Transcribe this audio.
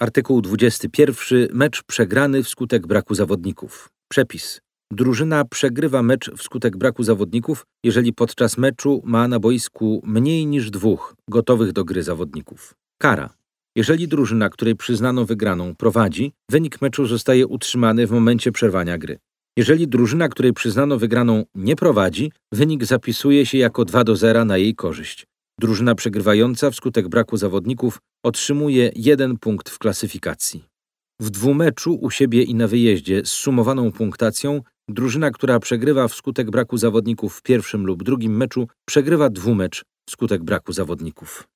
Artykuł 21. Mecz przegrany wskutek braku zawodników. Przepis. Drużyna przegrywa mecz wskutek braku zawodników, jeżeli podczas meczu ma na boisku mniej niż 2 gotowych do gry zawodników. Kara. Jeżeli drużyna, której przyznano wygraną, prowadzi, wynik meczu zostaje utrzymany w momencie przerwania gry. Jeżeli drużyna, której przyznano wygraną, nie prowadzi, wynik zapisuje się jako 2-0 na jej korzyść. Drużyna przegrywająca wskutek braku zawodników otrzymuje 1 punkt w klasyfikacji. W dwumeczu u siebie i na wyjeździe z sumowaną punktacją drużyna, która przegrywa wskutek braku zawodników w pierwszym lub drugim meczu, przegrywa dwumecz wskutek braku zawodników.